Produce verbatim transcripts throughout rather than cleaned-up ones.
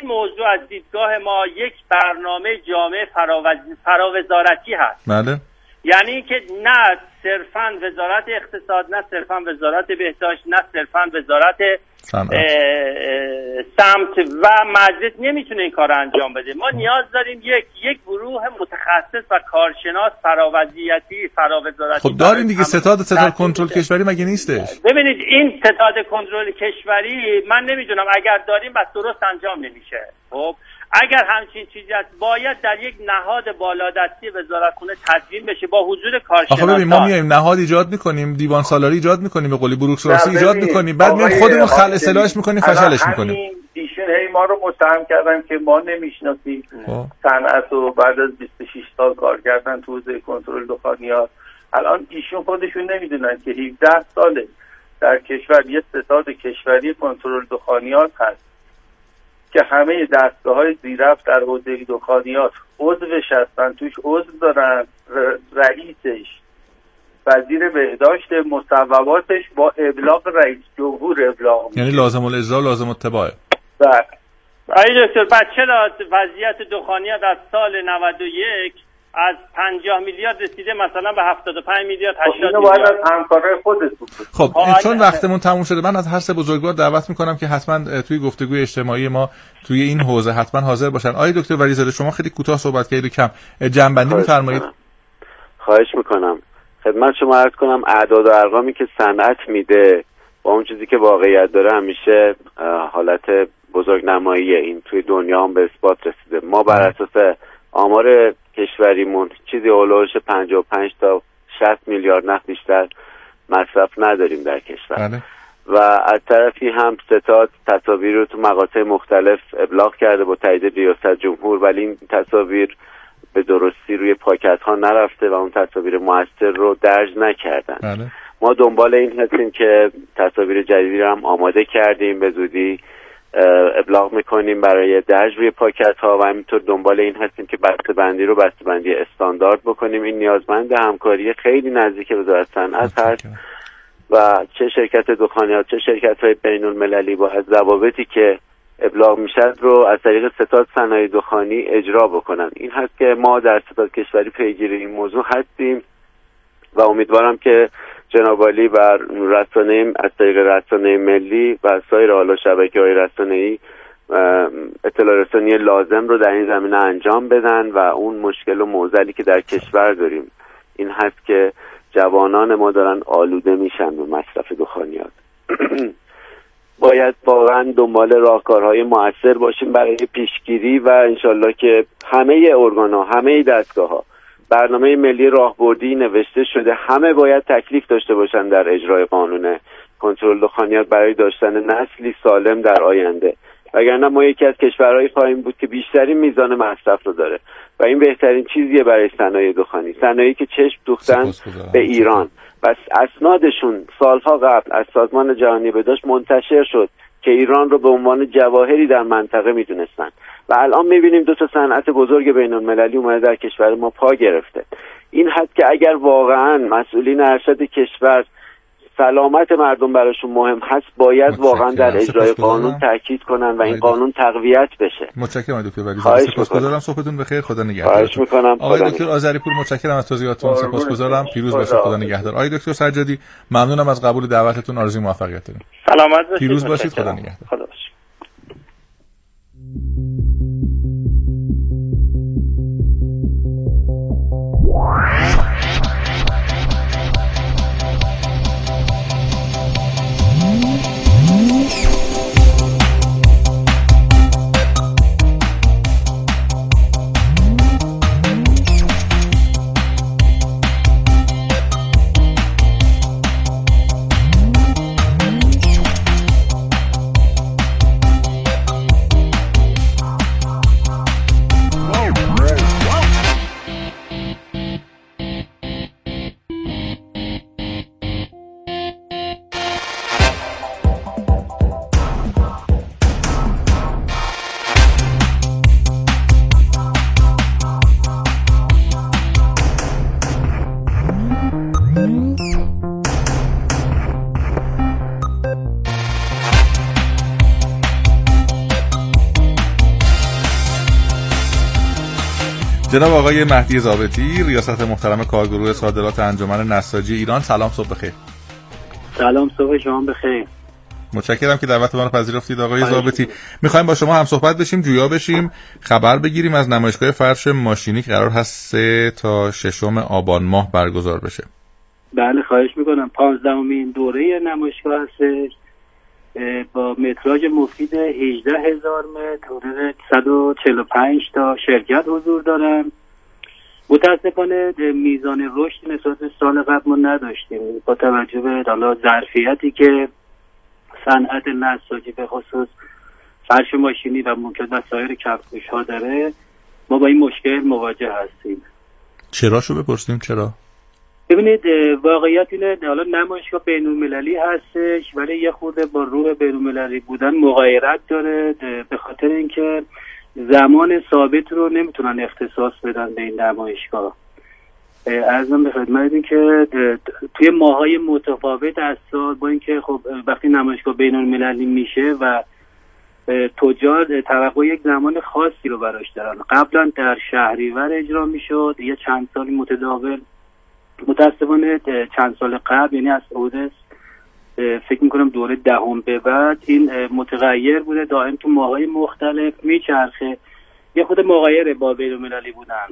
موضوع از دیدگاه ما یک برنامه جامع فراوزارتی هست. بله. یعنی که نه صرفاً وزارت اقتصاد، نه صرفاً وزارت بهداشت، نه صرفاً وزارت سمت و مجلس نمیتونه این کار انجام بده. ما نیاز داریم یک یک گروه متخصص و کارشناس فراوضعیتی فراوزارتی. خب داریم دیگه، ستاد ستاد کنترل کشوری مگه نیستش؟ ببینید این ستاد کنترل کشوری من نمیدونم، اگر داریم بس درست انجام نمیشه. خب اگر همچین چیزی هست باید در یک نهاد بالادستی وزارتخونه تدوین بشه با حضور کارشناسان. آخه ببین ما میایم نهاد ایجاد میکنیم، دیوان سالاری ایجاد میکنیم، به قولی بوروکراسی ایجاد میکنیم، بعد میایم خودمون خل اصلاحش میکنیم، فشلش میکنیم. ایشون هی ما رو متهم کردن که ما نمیشناسیم صنعت و بعد از بیست و شش سال کار کردن تو حوزه کنترل دخانیات. الان ایشون خودشون نمیدونن که هفده ساله در کشور یه ستاد کشوری کنترل دخانیات هست که همه دستگاه‌های زیرفت در حوزه دخانیات عضوش هستن، توش عضو دارن، رئیسش وزیر بهداشت، مصوباتش با ابلاغ رئیس جمهور ابلاغ میشه. یعنی لازم الاجرا لازم الاتباع. بله. آقای دکتر بعد چرا وضعیت دخانیات از سال نود و یک از پنجاه میلیارد رسیده مثلا به هفتاد و پنج میلیارد هشتاد میلیارد؟ باید از همکارای خودتون. خب چون وقتمون تموم شده من از هر سه بزرگوار دعوت میکنم که حتما توی گفتگوی اجتماعی ما توی این حوزه حتما حاضر باشن. آقای دکتر ولیزاده شما خیلی کوتاه صحبت کردید و کم جنبندی می‌فرمایید. خواهش میکنم. خدمت شما عرض کنم اعداد و ارقامی که صنعت میده با اون چیزی که واقعیت داره همیشه حالت بزرگنماییه. این توی دنیا هم به اثبات رسیده. ما بر اساس آمار کشوریمون چیزی اولوش پنجاه و پنج تا شصت میلیارد نفت بیشتر مصرف نداریم در کشور. بله. و از طرفی هم ستاد تصاویر رو تو مقاطع مختلف ابلاغ کرده با تایید ریاست جمهور، ولی این تصاویر به درستی روی پاکت ها نرفته و اون تصاویر موثر رو درج نکردن. بله. ما دنبال این هستیم که تصاویر جدیدی رو هم آماده کردیم، به زودی ابلاغ میکنیم برای درج روی پاکت ها و همینطور دنبال این هستیم که بسته بندی رو بسته بندی استاندارد بکنیم. این نیازمند همکاری خیلی نزدیک وزارت صنعت هست و چه شرکت دخانیات چه شرکت های بین المللی با از ضوابطی که ابلاغ میشد رو از طریق ستاد صنایع دخانی اجرا بکنن. این هست که ما در ستاد کشوری پیگیر این موضوع هستیم و امیدوارم که جناب عالی بر رسانه از طریق رسانه ملی و سایر حالا شبکه‌های رسانه‌ای اطلاع رسانی لازم رو در این زمینه انجام بدن و اون مشکل و معضلی که در کشور داریم این هست که جوانان ما دارن آلوده میشن به مصرف دخانیات. باید واقعا دنبال راهکارهای مؤثر باشیم برای پیشگیری و انشالله که همه ارگان‌ها همه دستگاه‌ها برنامه ملی راهبردی نوشته شده، همه باید تکلیف داشته باشن در اجرای قانون کنترل دخانیات برای داشتن نسلی سالم در آینده. وگرنه ما یکی از کشورهایی خواهیم بود که بیشترین میزان مصرف رو داره و این بهترین چیزیه برای صنایع دخانی، صنایعی که چشم دوختن به ایران و اسنادشون سالها قبل از سازمان جهانی بهداشت منتشر شد که ایران رو به عنوان جواهری در منطقه میدونستن و الان میبینیم دو تا صنعت بزرگ بین المللی اومده در کشور ما پا گرفته. این هست که اگر واقعا مسئولین ارشد کشور سلامت مردم براشون مهم هست باید واقعا در اجرای قانون تاکید کنن و این قانون تقویت بشه. متشکرم دکتر ولیزاده، سپاسگزارم. صحبتون بخیر، خدا نگهدار. خواهش میکنم. آقای دکتر آذریپور متشکرم از توضیحاتتون، سپاسگزارم. پیروز باشید، خدا نگهدار. آقای دکتر سجادی ممنونم از قبول دعوتتون، آرزوی موفقیت داریم. سلامت باشید. پیروز باشید، خدا نگهدار. خدا باشید. جناب آقای مهدی ضابطی، ریاست محترم کارگروه صادرات انجمن نساجی ایران، سلام، صبح بخیر. سلام، صبح شما بخیر. متشکرم که دعوت ما رو پذیرفتید آقای ضابطی. میخوایم با شما هم صحبت بشیم، جویا بشیم، خبر بگیریم از نمایشگاه فرش ماشینی که قرار هست سه تا ششم آبان ماه برگزار بشه. بله خواهش میکنم. پانزدهمین دوره نمایشگاه هستش با متراژ مفید هجده هزار متر، حدود صد و چهل و پنج تا شرکت حضور دارن. متاسفانه میزان رشد نسبت به سال قبل ما نداشتیم با توجه به حالا ظرفیتی که صنعت نساجی به خصوص فرش ماشینی و ممکن و سایر کفش‌ها داره. ما با این مشکل مواجه هستیم. چرا شو بپرسیم چرا؟ ببینید واقعیت اینه حالا نمایشگاه بین‌المللی هستش ولی یه خورده با روح بین‌المللی بودن مغایرت داره، به خاطر اینکه زمان ثابت رو نمیتونن اختصاص بدن به این نمایشگاه. عرضم به خدمتتون که توی ماهای متفاوت از سال با اینکه خب وقتی نمایشگاه بین‌المللی میشه و تجار توقع یک زمان خاصی رو براش دارن، قبلا در شهریور اجرا میشد، یه چند سالی متداول. متاسفانه چند سال قبل یعنی از حدود فکر میکنم دوره دهم به بعد این متغیر بوده، دائم تو ماهای مختلف میچرخه، یه خود مغایر با بین‌المللی بودن.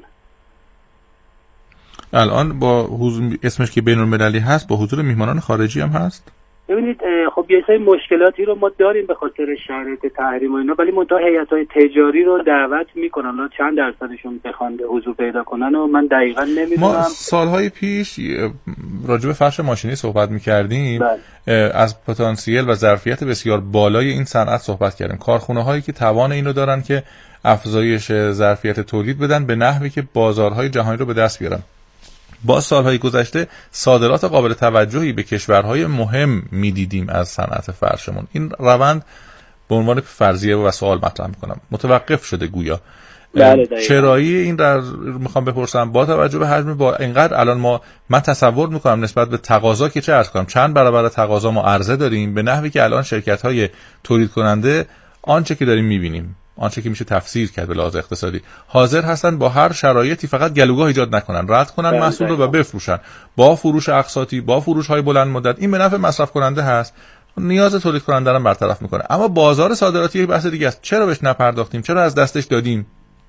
الان با حضور اسمش که بین‌المللی هست با حضور میهمانان خارجی هم هست؟ ببینید خب یه سری مشکلاتی رو ما داریم به خاطر شرایط تحریم و اینا، ولی منتها هیئت‌های تجاری رو دعوت میکنن، حالا چند درصدشون بخوان حضور پیدا کنن و من دقیقاً نمیدونم. ما سالهای پیش راجع به فرش ماشینی صحبت میکردیم، از پتانسیل و ظرفیت بسیار بالای این صنعت صحبت کردیم. کارخونه هایی که توان اینو دارن که افزایش ظرفیت تولید بدن به نحوی که بازارهای جهانی رو به دست بیارن. با سالهای گذشته صادرات قابل توجهی به کشورهای مهم میدیدیم از صنعت فرشمون. این روند به عنوان فرضیه و سوال مطرح میکنم متوقف شده گویا. چرایی این رو میخوام بپرسم با توجه به حجم با اینقدر الان ما من تصور میکنم نسبت به تقاضا که چه عرض کنم چند برابر تقاضا ما عرضه داریم، به نحوی که الان شرکت‌های تولید کننده آنچه که داریم میبینیم، آنچه که میشه تفسیر کرد به لحاظ اقتصادی، حاضر هستن با هر شرایطی فقط گلوگاه ایجاد نکنن، رد کنن محصول رو و بفروشن با فروش اقساطی، با فروش های بلند مدت. این به نفع مصرف کننده هست، نیاز تولید کننده رو برطرف میکنه. اما بازار صادراتی یک بحث دیگه است. چرا بهش نپرداختیم؟ چرا از دستش دادیم؟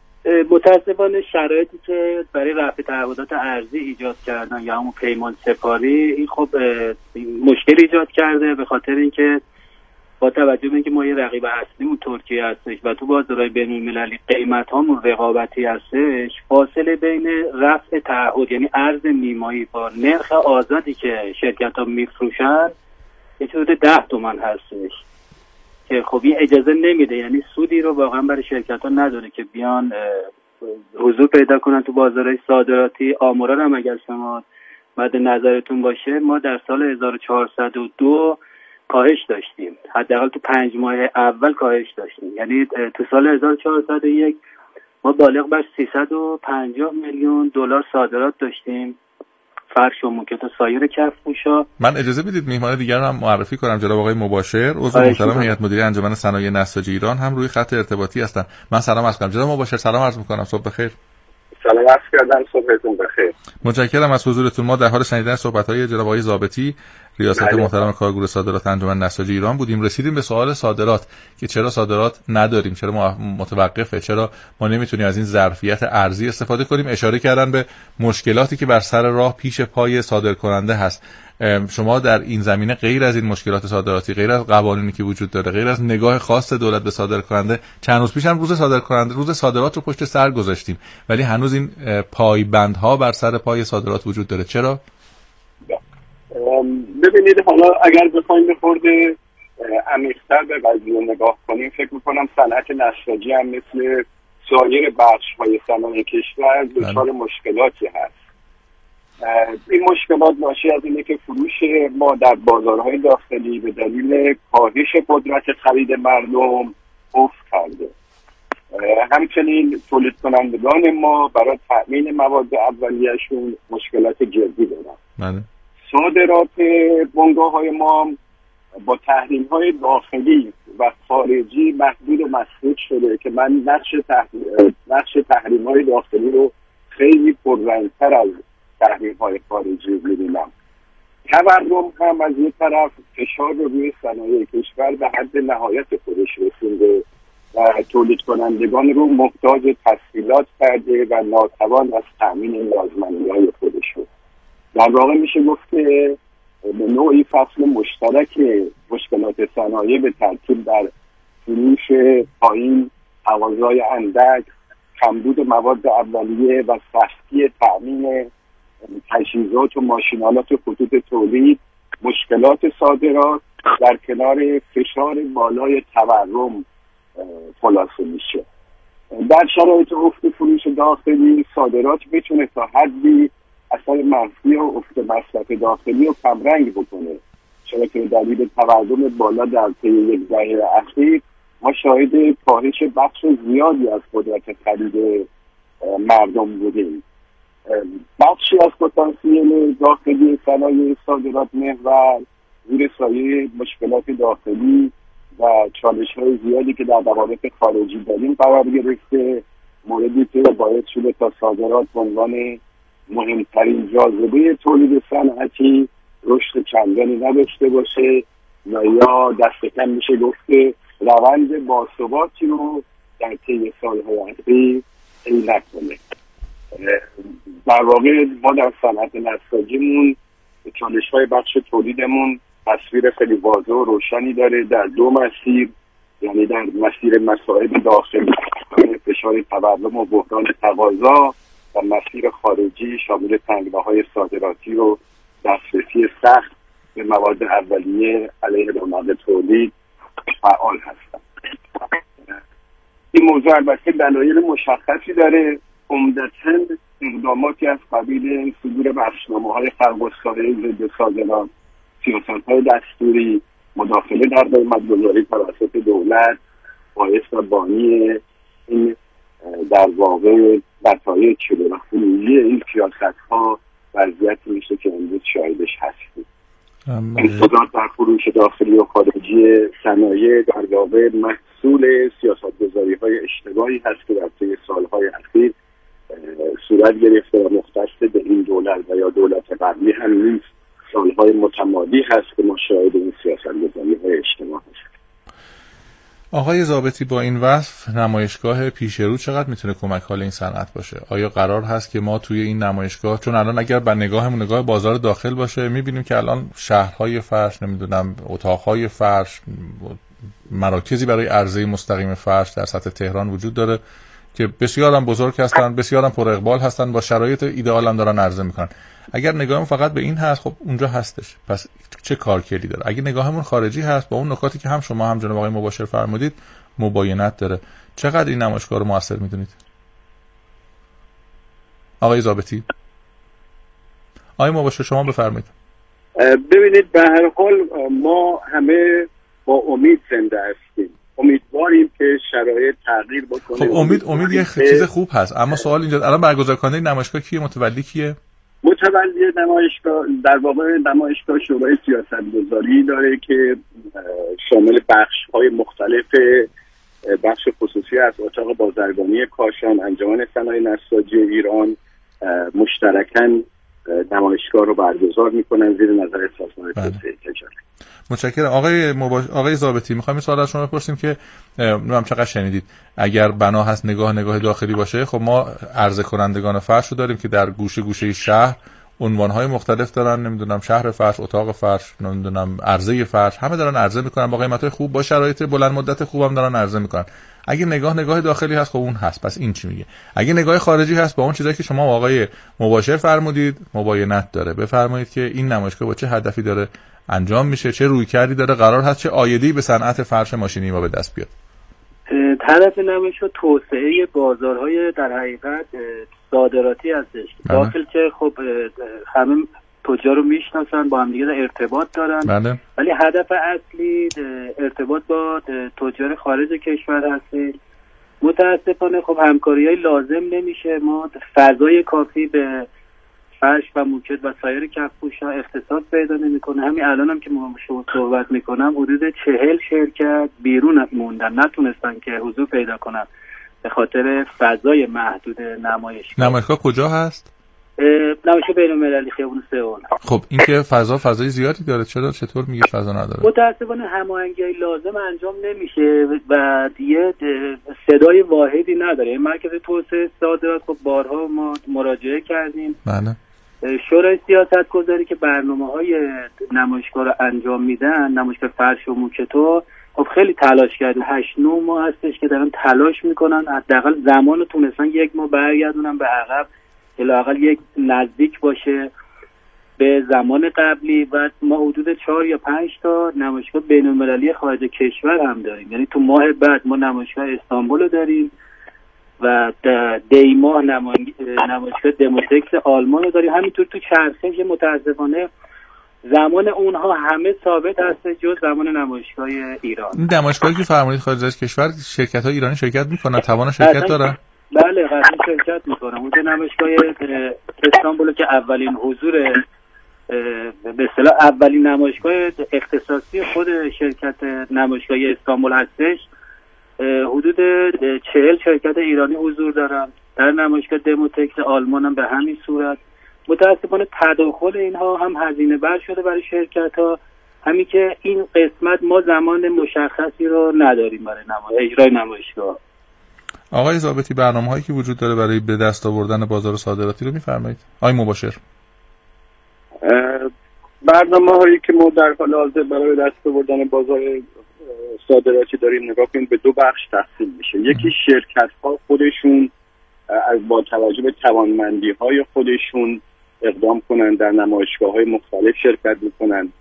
متاسفانه شرایطی که برای رفع تعهدات ارزی ایجاد کردن یا همون پیمان سپاری این خب مشکل ایجاد کرده، به خاطر اینکه با توجه به اینکه ما یه رقیب اصلیمون ترکیه هستش و تو بازارهای بین‌المللی قیمت هامون رقابتی هستش، فاصله بین رفع تعهد یعنی ارز نیمایی با نرخ آزادی که شرکت ها میفروشن یه حدود ده تومن هستش که خب این اجازه نمیده، یعنی سودی رو واقعا برای شرکت ها نداره که بیان حضور پیدا کنن تو بازارهای صادراتی. آمارا هم اگر شما مد نظرتون باشه ما در سال هزار و چهارصد و دو کاهش داشتیم، حداقل تو پنج ماه اول کاهش داشتیم، یعنی تو سال هزار و چهارصد و یک ما بالغ بر سیصد و پنجاه میلیون دلار صادرات داشتیم فرش و موکت و سایر کفش‌ها. من اجازه بدید میهمان دیگر رو هم معرفی کنم. جناب آقای مباشر عضو محترم هیئت مدیره انجمن صنایع نساجی ایران هم روی خط ارتباطی هستن. من سلام عرض کنم. جناب مباشر سلام عرض می‌کنم، صبح بخیر. سلام عرض کردم، صبحتون بخیر. متشکرم از حضورتون. ما در حال شنیدن صحبت‌های جناب آقای ضابطی ریاست محترم کارگروه صادرات انجمن نساجی ایران بودیم. رسیدیم به سوال صادرات که چرا صادرات نداریم، چرا ما متوقفه، چرا ما نمیتونیم از این ظرفیت ارزی استفاده کنیم. اشاره کردن به مشکلاتی که بر سر راه پیش پای صادرکننده هست. شما در این زمینه غیر از این مشکلات صادراتی، غیر از قوانینی که وجود داره، غیر از نگاه خاص دولت به صادرکننده، چند روز پیش هم روز صادرکننده روز صادرات رو پشت سر گذاشتیم ولی هنوز این پایبندها بر سر پای صادرات وجود داره. چرا؟ ببینید حالا اگر بخوایم به خورده عمیق‌تر به قضیه نگاه کنیم، فکر می‌کنم صنعت نساجی هم مثل سایر بخش‌های صنایع کشور دچار مشکلاتی هست. این مشکلات ناشی از اینه که فروش ما در بازارهای داخلی به دلیل کاهش قدرت خرید مردم افت کرده. همچنین تولید کنندگان ما برای تأمین مواد اولیه‌شون مشکلات جدی دارن. صادرات بنگاه‌های ما با تحریم‌های داخلی و خارجی محدود و مسدود شده که من نقش تحریم نقش تحریم‌های داخلی رو خیلی پررنگتر از تحریم‌های خارجی می‌بینم. تورم هم از یک طرف فشار رو روی صنایع کشور به حد نهایت خودش رسونده و تولید کنندگان رو محتاج تسهیلات کرده و ناتوان از تأمین نیازمندی‌های خودش رو. در واقع میشه گفت که به نوعی فصل مشترک مشکلات صنایع به ترتیب در فروش پایین، تقاضای اندک، کمبود مواد اولیه و سختی تأمین تجهیزات و ماشین‌آلات خطوط تولید، مشکلات صادرات در کنار فشار بالای تورم خلاصه میشه. در شرایط افت فروش داخلی صادرات میتونه تا حدی اثر منفی و افت مصرف داخلی رو کمرنگ بکنه، چرا که دلیل تورم بالا در طی یک دهه اخیر ما شاهد کاهش بخش زیادی از قدرت خرید مردم بودیم. بخشی از پتانسیل داخلی صنایع صادرات محور زیر سایه مشکلات داخلی و چالش‌های زیادی که در روابط خارجی داریم قرار گرفته، موردی که باعث شده تا صادرات به عنوان مهمترین جاذبه تولید صنعتی رشد چندانی نداشته باشه و یا دست کم میشه گفته روند باثباتی رو در طی سال‌های اخیر طی نکنه. در واقع ما در صنعت نساجیمون چالش‌های بخش تولیدمون تصویر خیلی واضح و روشنی داره در دو مسیر، یعنی در مسیر مسائل داخلی فشار تورم و بحران تقاضا و مسیر خارجی شامل تنگناهای صادراتی و دسترسی سخت به مواد اولیه علیه رونق تولید فعال هستند. این موضوع البته دلایل مشخصی داره، عمدتاً اقداماتی از قبیل صدور بخشنامه‌های خلق‌گستاری ضد صادرات، سیاست‌های دستوری، مداخله در قیمت‌گذاری توسط دولت باعث و بانی این در واقع نتایج شده و خروجی این سیاست‌ها وضعیتی میشه که امروز شاهدش هستیم. انفجار در فروش داخلی و خارجی صنایع در واقع محصول سیاست‌گذاری‌های اشتباهی هست که در طی سال‌های اخیر صورت گرفته و مختص به این دولت و یا دولت قبلی هم نیست، سال‌های متمادی هست که ما شاهد این سیاست‌گذاری‌های اشتباه هستیم. آقای ضابطی، با این وصف نمایشگاه پیش رو چقدر میتونه کمک حال این صنعت باشه؟ آیا قرار هست که ما توی این نمایشگاه، چون الان اگر به نگاهمون نگاه بازار داخل باشه میبینیم که الان شهرهای فرش، نمیدونم اتاقهای فرش، مراکزی برای عرضه مستقیم فرش در سطح تهران وجود داره که بسیار هم بزرگ هستن، بسیار هم پر اقبال هستن، با شرایط ایدئال هم دارن عرضه میکنن. اگر نگاهمون فقط به این هست، خب اونجا هستش، پس چه کارکردی داره؟ اگه نگاهمون خارجی هست، با اون نکاتی که هم شما هم جناب آقای مباشر فرمودید مباینت داره، چقدر این نمایشگاه رو موثر میدونید؟ آقای ضابطی، آقای مباشر شما بفرمایید. ببینید، به هر حال ما همه با امید زنده هستیم، امیدواریم که شرایط تغییر بکنه. خب امید امید یه چیز خوب هست، اما سوال اینجا الان برگزار کننده نمایشگاه کیه؟ متولی کیه؟ متولی نمایشگاه در واقع نمایشگاه شورای سیاست‌گذاری داره که شامل بخش‌های مختلف، بخش خصوصی از اتاق بازرگانی کاشان، انجمن صنایع نساجی ایران مشترکاً نمایشگاه رو برگزار میکنن زیر نظر سازمان توسعه تجاری. متشکرم. آقای مباش... آقای ضابطی، میخوایم این سوال از شما بپرسیم که نمیدونم چقدر شنیدید، اگر بنا هست نگاه نگاه داخلی باشه، خب ما عرضه کنندگان فرش رو داریم که در گوشه گوشه شهر عنوان‌های مختلف دارن، نمیدونم شهر فرش، اتاق فرش، نمیدونم عرضه فرش، همه دارن عرضه میکنن با قیمت‌های خوب، با شرایط بلند مدت خوبم دارن عرضه میکنن. اگه نگاه نگاه داخلی هست، خب اون هست، پس این چی میگه؟ اگه نگاه خارجی هست، با اون چیزایی که شما آقای مباشر فرمودید مباینت داره. بفرمایید که این نمایشگاه با چه هدفی داره انجام میشه، چه رویکردی داره، قرار هست چه عایدی به صنعت فرش ماشینی ما به دست بیاد؟ هدف نمایشگاه توسعه بازارهای در حقیقت صادراتی هستش. داخل که خب همه تجار رو میشناسن، با هم دیگه ارتباط دارن، بله. ولی هدف اصلی ارتباط با تجار خارج کشور هستش. متاسفانه خب همکاری‌های لازم نمیشه، ما فضای کافی به فرش و موکت و سایر کفپوش‌ها اختصاص پیدا نمی‌کنه. همین الانم هم که ما شما صحبت می‌کنم حدود چهل شرکت بیرون موندن، نتونستن که حضور پیدا کنن به خاطر فضای محدود نمایشگاه. نمایشگاه کجا هست؟ نمایشگاه بین‌المللی خیابون سئول. خب این که فضا فضای زیادی داره، چرا چطور میگه فضا نداره؟ متأسفانه هماهنگی لازم انجام نمیشه و دیگه صدای واحدی نداره. مرکز توسعه صادرات خب بارها ما مراجعه کردیم. بله. شورای سیاستگذاری که برنامه‌های نمایشگاه رو انجام میدن، نمایشگاه فرش و موکتو، خب خیلی تلاش کردن. هشت نه ماه هستش که دارن تلاش میکنن حداقل زمان رو تونستن یک ماه برگردونن به عقب، لااقل یک نزدیک باشه به زمان قبلی. و ما حدود چهار یا پنج تا نمایشگاه بین‌المللی خارج کشور هم داریم. یعنی تو ماه بعد ما نمایشگاه استانبول رو داریم و دی ماه نمایشگاه دموتکس آلمان رو داریم. همینطور تو چرخش که متاسفانه زمان اونها همه ثابت هست جز زمان نمایشگاه ایران. این نمایشگاهی که فرمودید خارج از کشور، شرکت‌های ایرانی شرکت می‌کنن، توان شرکت دارن؟ بله قطعا شرکت می‌کنن. اون نمایشگاه استانبول که اولین حضور به اصطلاح اولین نمایشگاه اختصاصی خود شرکت نمایشگاه استانبول هستش، حدود چهل شرکت ایرانی حضور دارن. در نمایشگاه دموتکس آلمان هم به همین صورت. متاسفانه تداخل اینها هم هزینه بر شده برای شرکت ها، همین که این قسمت ما زمان مشخصی رو نداریم برای نمای... اجرای نمایشگاه. آقای ضابطی، برنامه هایی که وجود داره برای به دست آوردن بازار صادراتی رو میفرمایید؟ آقای مباشر. برنامه هایی که ما در حال حاضر برای دست آوردن بازار صادراتی داریم نگاه کنیم به دو بخش تقسیم میشه. یکی شرکت ها خودشون از با توجه به توانمندی های خودشون اقدام کنن، در نمایشگاه های مختلف شرکت میکنن،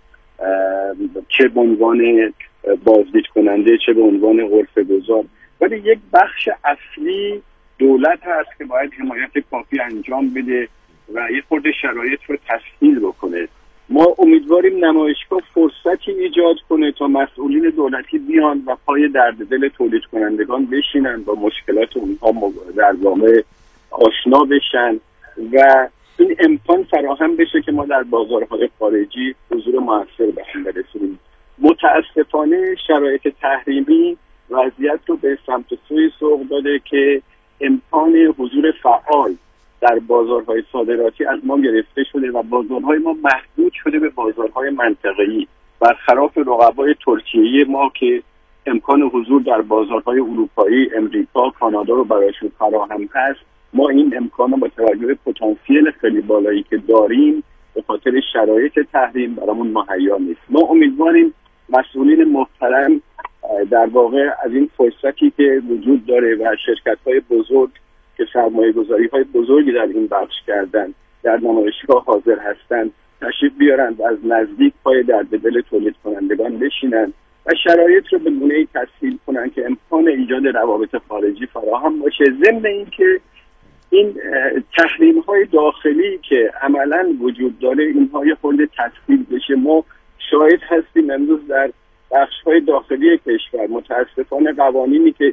چه به عنوان بازدید کننده چه به عنوان غرفه گذار. ولی یک بخش اصلی دولت هست که باید حمایت کافی انجام بده و یک خورده شرایط رو تسهیل بکنه. ما امیدواریم نمایشگاه فرصتی ایجاد کنه تا مسئولین دولتی بیان و پای درد دل تولید کنندگان بشینن، با مشکلات اونها در واقع آشنا بشن و این امکان فراهم بشه که ما در بازارهای خارجی حضور موثر به هم برسونیم. متاسفانه شرایط تحریمی وضعیت رو به سمت سوی سوق داده که امکان حضور فعال در بازارهای صادراتی از ما گرفته شده و بازارهای ما محدود شده به بازارهای منطقه‌ای، برخلاف رقبای ترکیه‌ای ما که امکان حضور در بازارهای اروپایی، امریکا، کانادا رو برایشون فراهم هست. ما این امکان رو با توجه به پتانسیل خیلی بالایی که داریم به خاطر شرایط تحریم برامون مهیا نیست. ما امیدواریم مسئولین محترم در واقع از این فرصتی که وجود داره و شرکت‌های بزرگ که سرمایه‌گذاری‌های بزرگی در این بخش کردن در نمایشگاه حاضر هستند تشریف بیارن و از نزدیک پای درد دل تولید کنندگان بشینن و شرایط رو به گونه‌ای تسهیل کنن که امکان ایجاد روابط خارجی فراهم باشه. ضمن اینکه این تحریم‌های داخلی که عملاً وجود داره اینها یه خورده تسهیل بشه. ما شاهد هستیم امروز در بخش‌های داخلی کشور متأسفانه قوانینی که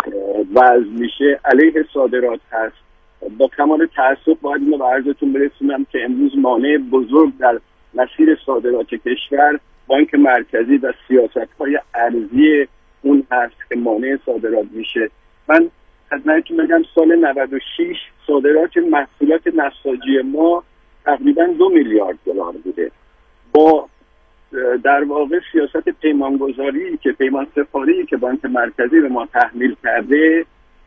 وضع میشه علیه صادرات هست. با کمال تأسف باید اینو به عرضتون برسونم که امروز مانع بزرگ در مسیر صادرات کشور بانک مرکزی و سیاست‌های ارزی اون هست که مانع صادرات میشه. من خدمتتون بگم سال نود و شش صادرات محصولات نساجی ما تقریبا دو میلیارد دلار بوده. با در واقع سیاست پیمانگذاری که پیمان سپاری که بانک مرکزی به ما تحمیل کرده،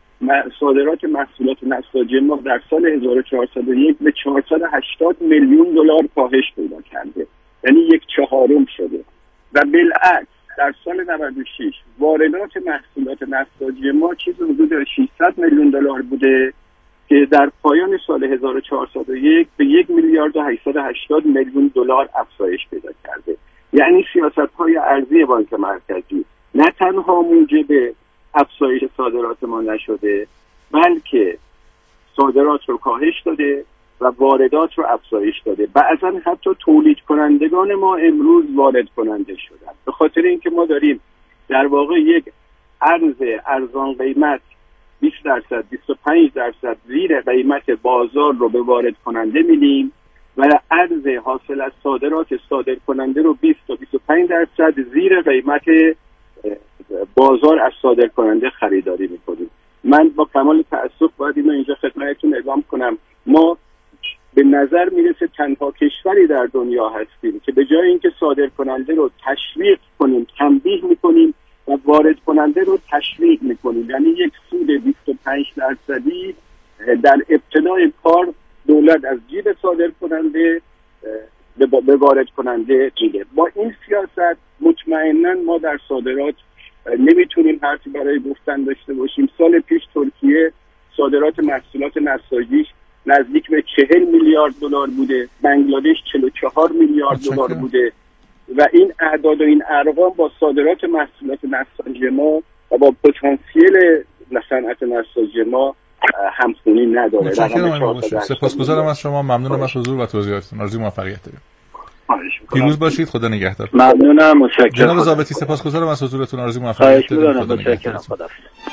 صادرات محصولات نساجی ما در سال هزار و چهارصد و یک به چهارصد و هشتاد میلیون دلار کاهش پیدا کرده، یعنی یک چهارم شده. و بالعکس در سال نود و شش واردات محصولات نساجی ما چیز حدود ششصد میلیون دلار بوده که در پایان سال هزار و چهارصد و یک به یک میلیارد و هشتصد و هشتاد میلیون دلار افزایش پیدا کرده. یعنی سیاست‌های ارزی بانک مرکزی نه تنها موجب افزایش صادرات ما نشده بلکه صادرات رو کاهش داده و واردات رو افزایش داده. بعضا حتی تولید کنندگان ما امروز وارد کننده شدن، به خاطر اینکه ما داریم در واقع یک ارز ارزان قیمت بیست درصد بیست و پنج درصد زیر قیمت بازار رو به وارد کننده میدیم و ارز حاصل از صادرات صادر کننده رو بیست تا بیست و پنج درصد زیر قیمت بازار از صادر کننده خریداری میکنیم. من با کمال تأسف باید اینو اینجا خدمتتون اعلام کنم، ما به نظر میرسه تنها کشوری در دنیا هستیم که به جای اینکه صادر کننده رو تشویق کنیم تنبیه میکنیم و وارد کننده رو تشویق میکنیم. یعنی یک سود بیست و پنج درصدی در ابتدای کار دولت از جیب صادر کننده به وارد کننده میده. با این سیاست مطمئنا ما در صادرات نمیتونیم حرفی برای گفتن داشته باشیم. سال پیش ترکیه صادرات محصولات نساجیش نزدیک به چهل میلیارد دلار بوده، بنگلادش چهل و چهار میلیارد دلار بوده و این اعداد و این ارقام با صادرات محصولات نساجی ما و با پتانسیل صنعت نساجی ما همخونی نداره. متشکرم. سپاسگزارم از شما، ممنونم از حضور و توضیحاتتون. آرزوی موفقیت داریم. پیروز باشید، خدا نگهدار. ممنونم، متشکرم. جناب ضابطی سپاسگزارم از حضورتون، آرزوی موفقیت داریم. خدا نگهدار. خدا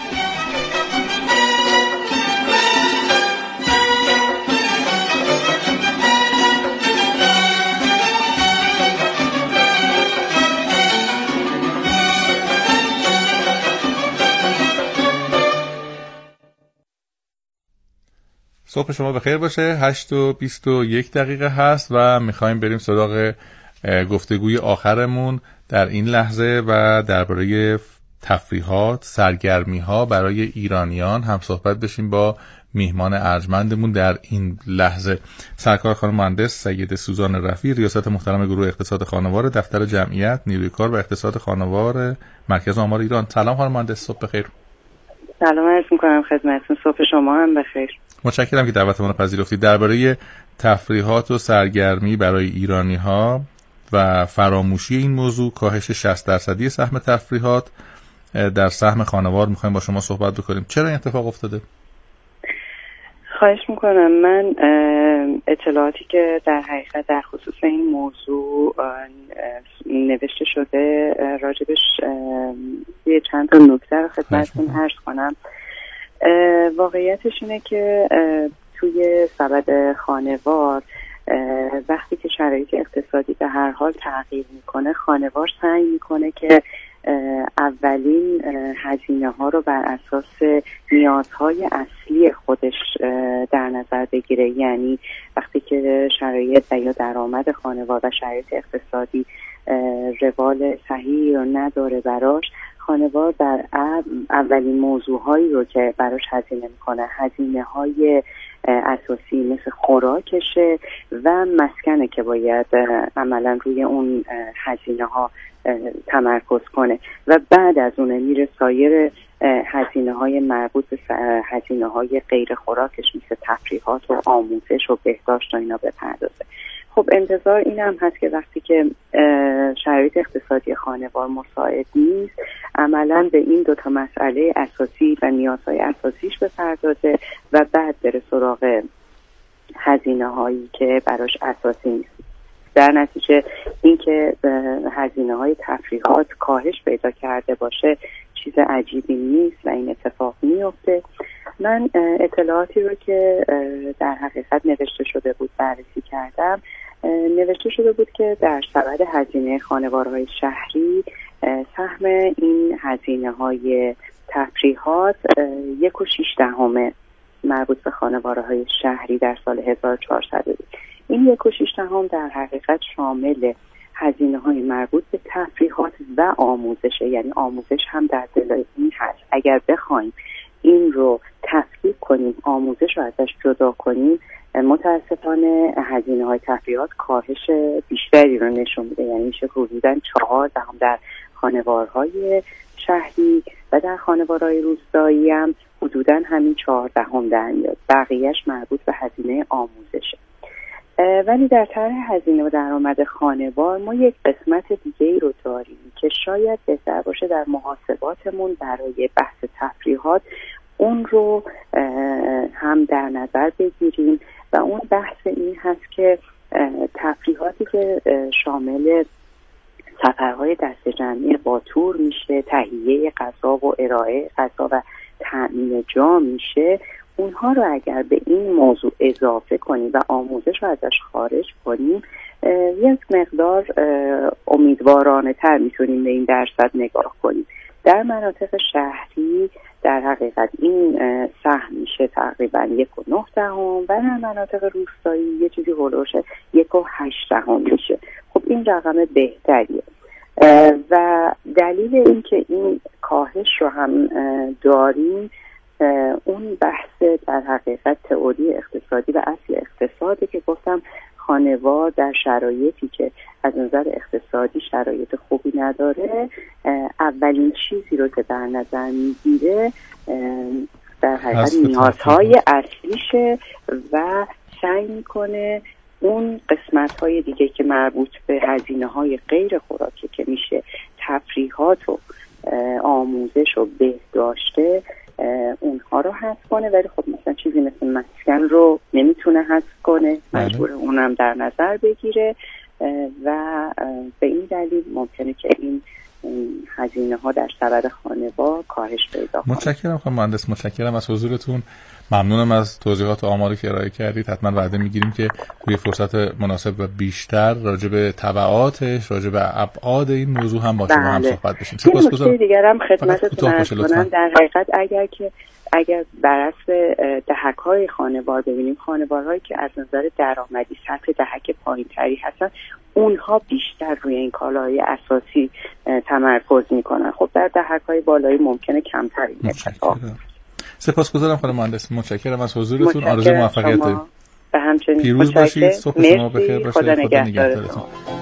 صبح شما بخیر باشه. هشت و بیست و یک دقیقه هست و میخوایم بریم سراغ گفتگوی آخرمون در این لحظه و درباره تفریحات، سرگرمی ها برای ایرانیان هم صحبت بشیم با میهمان ارجمندمون در این لحظه. سرکار خانم مهندس سید سوزان رفیع، ریاست محترم گروه اقتصاد خانوار دفتر جمعیت نیروی کار و اقتصاد خانوار مرکز آمار ایران. سلام خانم مهندس، صبح بخیر. سلام عرض می‌کنم خدمتتون، صبح شما هم بخیر. متشکرم که دعوتمون رو پذیرفتید. درباره تفریحات و سرگرمی برای ایرانی‌ها و فراموشی این موضوع، کاهش شصت درصدی سهم تفریحات در سهم خانوار می‌خوایم با شما صحبت بکنیم. چرا این اتفاق افتاده؟ خواهش میکنم. من اطلاعاتی که در حقیقت در خصوص این موضوع نوشته شده راجبش یه چند تا نکته رو خدمتتون عرض کنم. واقعیتش اینه که توی سبد خانوار وقتی که شرایط اقتصادی به هر حال تغییر میکنه، خانوار سعی میکنه که اولین هزینه ها رو بر اساس نیازهای اصلی خودش در نظر بگیره. یعنی وقتی که شرایط و یا درآمد خانوار و شرایط اقتصادی روال صحیحی رو نداره براش، خانوار در اولین موضوعهایی رو که براش هزینه میکنه هزینه های اساسی مثل خوراکشه و مسکنه که باید عملا روی اون هزینه ها تمرکز کنه و بعد از اون میره سایر هزینه های مربوط به هزینه های غیر خوراکش مثل تفریحات و آموزش و بهداشت و اینا بپردازه. خب انتظار این هم هست که وقتی که شرایط اقتصادی خانوار مساعد نیست، عملا به این دوتا مسئله اساسی و نیازهای اساسیش بپردازه و بعد بره سراغ هزینه هایی که براش اساسی نیست. در نتیجه اینکه هزینه های تفریحات کاهش پیدا کرده باشه چیز عجیبی نیست و این اتفاق میفته. من اطلاعاتی رو که در حقیقت نوشته شده بود بررسی کردم. نوشته شده بود که در سبد هزینه خانوارهای شهری سهم این هزینه های تفریحات یک و شیش دهم مربوط به خانوارهای شهری در سال هزار و چهارصد بود. این یک و شیش دهم در حقیقت شامل هزینه های مربوط به تفریحات و آموزشه، یعنی آموزش هم در دل این هست. اگر بخوایم این رو تفکیک کنیم، آموزش رو ازش جدا کنیم، متاسفانه هزینه های تفریحات کاهش بیشتری رو نشون میده. یعنی میشه حدوداً چهار دهم در خانوارهای شهری و در خانوارهای روستایی هم حدوداً همین چهار دهم در میاد. بقیهش مربوط به هزینه آموزشه. ولی در طرح هزینه و درآمد خانوار ما یک قسمت دیگه‌ای رو داریم که شاید بهتر باشه در محاسباتمون برای بحث تفریحات اون رو هم در نظر بگیریم و اون بحث این هست که تفریحاتی که شامل سفرهای دسته جمعی با تور میشه، تهیه غذا و ارائه غذا و تأمین جا میشه، اونها رو اگر به این موضوع اضافه کنیم و آموزش رو ازش خارج کنیم، یک مقدار امیدوارانه تر میتونیم به این درصد نگاه کنیم. در مناطق شهری در حقیقت این سهم میشه تقریبا یک و نه دهم و در مناطق روستایی یه چیزی هولوش یک و هشت دهم میشه. خب این رقم بهتریه و دلیل این که این کاهش رو هم داریم اون بحث در حقیقت تئوری اقتصادی و اصل اقتصاده که گفتم خانوار در شرایطی که از نظر اقتصادی شرایط خوبی نداره اولین چیزی رو که در نظر میگیره در حقیقت نیازهای اصلیشه و سعی میکنه اون قسمت‌های دیگه که مربوط به هزینه‌های غیر خوراکی که میشه تفریحات و آموزش و بهداشته اونها رو حذف کنه، ولی خب مثلا چیزی مثل مسکن رو نمیتونه حذف کنه، مجبور اونم در نظر بگیره و به این دلیل ممکنه که این هزینه ها در سبد خانوار کاهش پیدا کنه. متشکرم خانم مهندس، متشکرم از حضورتون، ممنونم از توضیحات و آماری که ارائه کردید. حتما وعده میگیریم که روی فرصت مناسب و بیشتر راجع به تبعاتش، راجع به ابعاد این موضوع هم با شما هم صحبت بشیم. سپاسگزارم. یه دیگه هم خدمتتون عرض کنم، در حقیقت اگر که اگر بر اساس دهک‌های خانوار ببینیم، خانوارهایی که از نظر درآمدی سطح دهک پایین‌تری هستن اونها بیشتر روی این کالاهای اساسی تمرکز میکنن. خب در دهک‌های بالایی ممکنه کمتر این اتفاق. سپاسگزارم خانم مهندس، متشکرم از حضورتون، آرزوی موفقیت داریم. به همچنین پیروز باشید، صبح شما بخیر باشه، خدا نگهدارتون.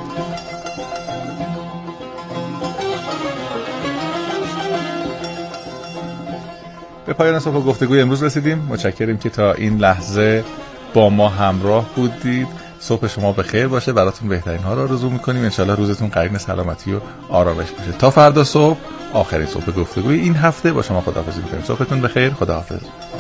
به پایان صبح گفتگوی امروز رسیدیم. متشکریم که تا این لحظه با ما همراه بودید. صبح شما بخیر باشه، براتون بهترین ها رو آرزو می‌کنیم. ان شاءالله روزتون قرین سلامتی و آرامش باشه. تا فردا صبح، آخرین صبح گفتگوی این هفته، با شما خداحافظی می‌کنیم. صبحتون بخیر، خداحافظ.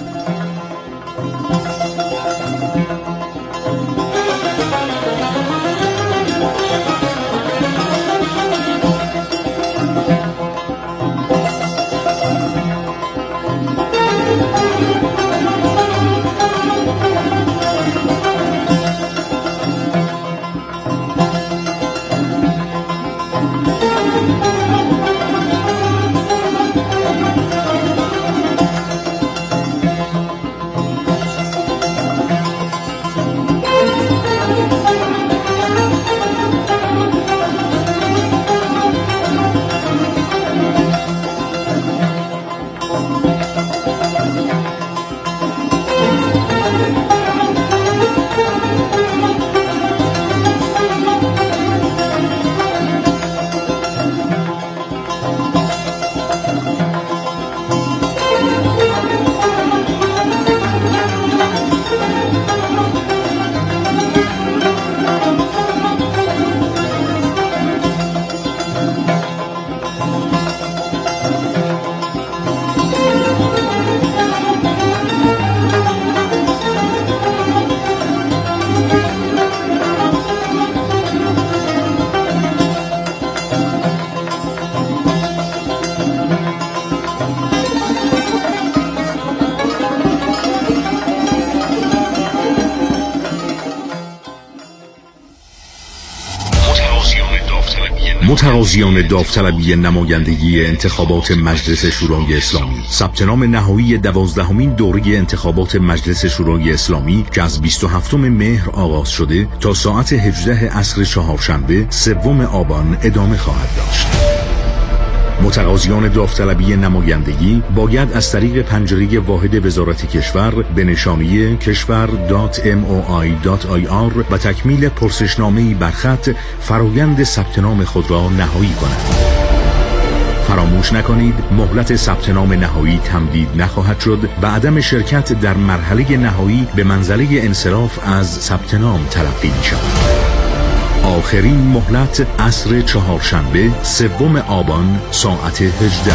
متقاضیان داوطلبی نمایندگی انتخابات مجلس شورای اسلامی ثبت نام نهایی دوازدهمین دوره انتخابات مجلس شورای اسلامی که از بیست و هفتم مهر آغاز شده تا ساعت هجده عصر چهارشنبه سوم آبان ادامه خواهد داشت. متقاضیان داوطلبی نمایندگی باید از طریق پنجره واحد وزارت کشور به نشانی کشور دات ام او آی دات آی آر و تکمیل پرسشنامه‌ای بر خط فرایند ثبت نام خود را نهایی کنند. فراموش نکنید مهلت ثبت نام نهایی تمدید نخواهد شد و عدم شرکت در مرحله نهایی به منزله انصراف از ثبت نام تلقی می شود. آخرین مهلت عصر چهارشنبه سوم آبان ساعت هجده.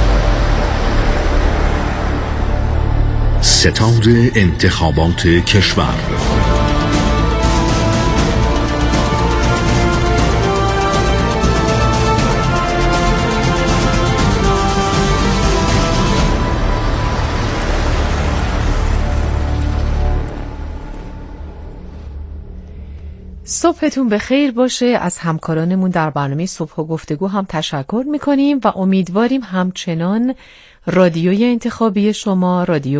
ستاد انتخابات کشور. صبحتون بخیر باشه. از همکارانمون در برنامه صبح و گفتگو هم تشکر میکنیم و امیدواریم همچنان رادیوی انتخابی شما رادیو